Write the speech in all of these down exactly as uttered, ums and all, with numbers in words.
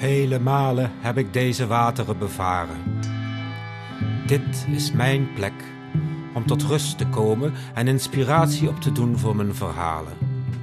Vele malen heb ik deze wateren bevaren. Dit is mijn plek om tot rust te komen en inspiratie op te doen voor mijn verhalen.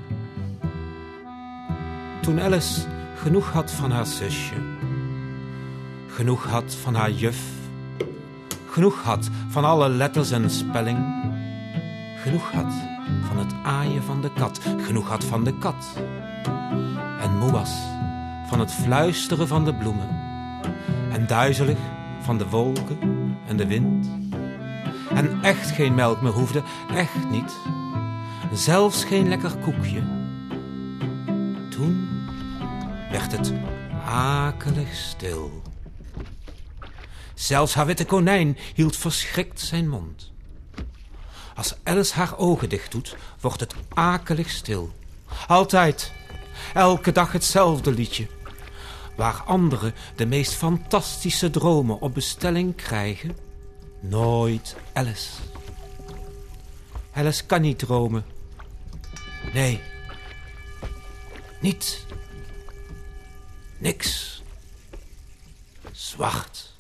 Toen Alice genoeg had van haar zusje, genoeg had van haar juf, genoeg had van alle letters en spelling, genoeg had van het aaien van de kat, genoeg had van de kat en moe was van het fluisteren van de bloemen en duizelig van de wolken en de wind en echt geen melk meer hoefde, echt niet, zelfs geen lekker koekje. Toen werd het akelig stil. Zelfs haar witte konijn hield verschrikt zijn mond. Als Alice haar ogen dicht doet, wordt het akelig stil. Altijd, elke dag hetzelfde liedje. Waar anderen de meest fantastische dromen op bestelling krijgen, nooit Alice. Alice kan niet dromen. Nee, niet. Niks. Zwart.